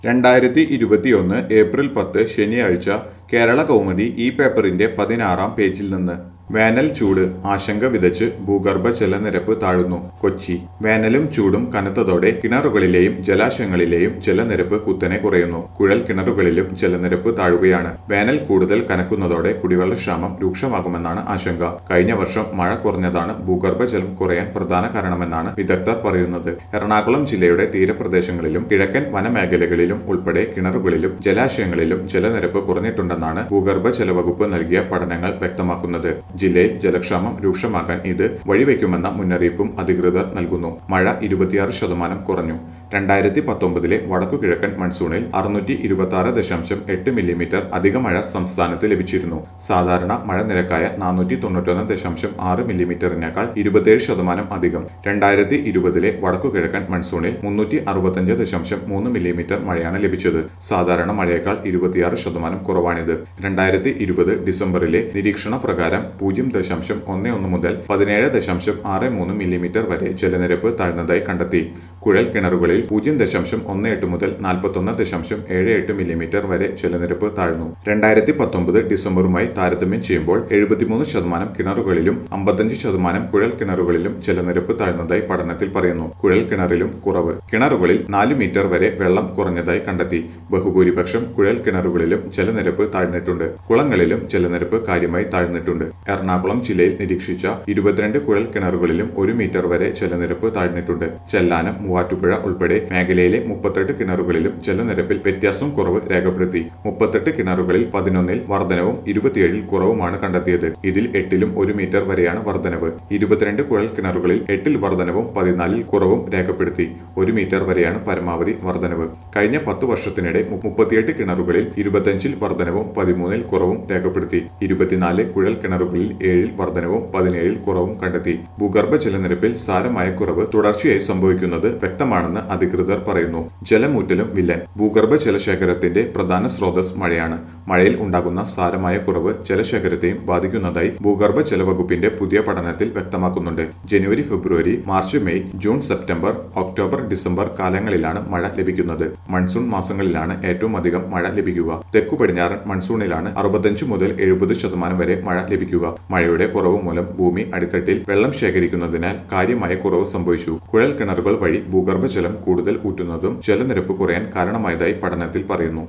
2021 April 10 ശനിയാഴ്ച കേരള കൗമുദി ഈ പേപ്പറിന്റെ 16-ാം പേജിൽ നിന്ന് വേനൽ ചൂട് ആശങ്ക വിതച്ച് ഭൂഗർഭ ജലനിരപ്പ് താഴുന്നു. കൊച്ചി. വേനലും ചൂടും കനത്തതോടെ കിണറുകളിലെയും ജലാശയങ്ങളിലെയും ജലനിരപ്പ് കുത്തനെ കുറയുന്നു. കുഴൽ കിണറുകളിലും ജലനിരപ്പ് താഴുകയാണ്. വേനൽ കൂടുതൽ കനക്കുന്നതോടെ കുടിവെള്ളക്ഷാമം രൂക്ഷമാകുമെന്നാണ് ആശങ്ക. കഴിഞ്ഞ വർഷം മഴ കുറഞ്ഞതാണ് ഭൂഗർഭജലം കുറയാൻ പ്രധാന കാരണമെന്നാണ് വിദഗ്ധർ പറയുന്നത്. എറണാകുളം ജില്ലയുടെ തീരപ്രദേശങ്ങളിലും കിഴക്കൻ വനമേഖലകളിലും ഉൾപ്പെടെ കിണറുകളിലും ജലാശയങ്ങളിലും ജലനിരപ്പ് കുറഞ്ഞിട്ടുണ്ടെന്നാണ് ഭൂഗർഭജല വകുപ്പ് നൽകിയ പഠനങ്ങൾ വ്യക്തമാക്കുന്നത്. ജില്ലയിൽ ജലക്ഷാമം രൂക്ഷമാകാൻ ഇത് വഴിവെക്കുമെന്ന മുന്നറിയിപ്പും അധികൃതർ നൽകുന്നു. മഴ 26% കുറഞ്ഞു. 2019 വടക്കുകിഴക്കൻ മൺസൂണിൽ 626.8 മില്ലിമീറ്റർ അധിക മഴ സംസ്ഥാനത്ത് ലഭിച്ചിരുന്നു. സാധാരണ മഴ നിരക്കായ 491.6 മില്ലിമീറ്ററിനേക്കാൾ 27% അധികം. 2020 വടക്കുകിഴക്കൻ മൺസൂണിൽ 365.3 മില്ലിമീറ്റർ മഴയാണ് ലഭിച്ചത്. സാധാരണ മഴയേക്കാൾ 26% കുറവാണിത്. 2020 ഡിസംബറിലെ നിരീക്ഷണ പ്രകാരം 0.11 മുതൽ 17.63 മില്ലിമീറ്റർ വരെ ജലനിരപ്പ് താഴ്ന്നതായി കണ്ടെത്തി. കുഴൽ കിണറുകളിൽ 0.18 മുതൽ 41.78 മില്ലിമീറ്റർ വരെ ജലനിരപ്പ് താഴ്ന്നു. 2019 ഡിസംബറുമായി താരതമ്യം ചെയ്യുമ്പോൾ 73% കിണറുകളിലും 55% കുഴൽ കിണറുകളിലും ജലനിരപ്പ് താഴ്ന്നതായി പഠനത്തിൽ പറയുന്നു. കുഴൽ കിണറിലും കുറവ്. കിണറുകളിൽ 4 മീറ്റർ വരെ വെള്ളം കുറഞ്ഞതായി കണ്ടെത്തി. ബഹുഭൂരിപക്ഷം കുഴൽ കിണറുകളിലും ജലനിരപ്പ് താഴ്ന്നിട്ടുണ്ട്. കുളങ്ങളിലും ജലനിരപ്പ് കാര്യമായി താഴ്ന്നിട്ടുണ്ട്. എറണാകുളം ജില്ലയിൽ നിരീക്ഷിച്ച 22 കുഴൽ കിണറുകളിലും 1 മീറ്റർ വരെ ജലനിരപ്പ് താഴ്ന്നിട്ടുണ്ട്. ചെല്ലാനം, മൂവാറ്റുപുഴ ഉൾപ്പെടെ മേഖലയിലെ 38 കിണറുകളിലും ജലനിരപ്പിൽ വ്യത്യാസം കുറവ് രേഖപ്പെടുത്തി. 38 കിണറുകളിൽ 11-ൽ വർധനവും 27-ൽ കുറവുമാണ് കണ്ടെത്തിയത്. ഇതിൽ 8-ലും 1 മീറ്റർ വരെയാണ് വർധനവ്. 22 കുഴൽ കിണറുകളിൽ 8-ൽ വർധനവും 14-ൽ കുറവും രേഖപ്പെടുത്തി. 1 മീറ്റർ വരെയാണ് പരമാവധി വർധനവ്. കഴിഞ്ഞ 10 വർഷത്തിനിടെ 38 കിണറുകളിൽ 25-ൽ വർധനവും 13-ൽ കുറവും രേഖപ്പെടുത്തി. 24 കുഴൽ കിണറുകളിൽ 7-ൽ വർധനവും 17-ൽ കുറവും കണ്ടെത്തി. ഭൂഗർഭ ജലനിരപ്പിൽ സാരമായ കുറവ് തുടർച്ചയായി സംഭവിക്കുന്നത് വ്യക്തമാണെന്ന് അധികൃതർ പറയുന്നു. ജലമൂറ്റലും വില്ലൻ. ഭൂഗർഭ ജലശേഖരത്തിന്റെ പ്രധാന സ്രോതസ് മഴയാണ്. മഴയിൽ ഉണ്ടാകുന്ന സാരമായ കുറവ് ജലശേഖരത്തെയും ബാധിക്കുന്നതായി ഭൂഗർഭ ജലവകുപ്പിന്റെ പുതിയ പഠനത്തിൽ വ്യക്തമാക്കുന്നുണ്ട്. ജനുവരി, ഫെബ്രുവരി, March, May, June, September, October, December കാലങ്ങളിലാണ് മഴ ലഭിക്കുന്നത്. മൺസൂൺ മാസങ്ങളിലാണ് ഏറ്റവും അധികം മഴ ലഭിക്കുക. തെക്കു പടിഞ്ഞാറൻ മൺസൂണിലാണ് 65 മുതൽ 70% വരെ മഴ ലഭിക്കുക. മഴയുടെ കുറവ് മൂലം ഭൂമി അടിത്തട്ടിൽ വെള്ളം ശേഖരിക്കുന്നതിനാൽ കാര്യമായ കുറവ് സംഭവിച്ചു. കുഴൽ കിണറുകൾ വഴി ഭൂഗർഭജലം കൂടുതൽ ഊറ്റുന്നതും ജലനിരപ്പ് കുറയാൻ കാരണമായതായി പഠനത്തിൽ പറയുന്നു.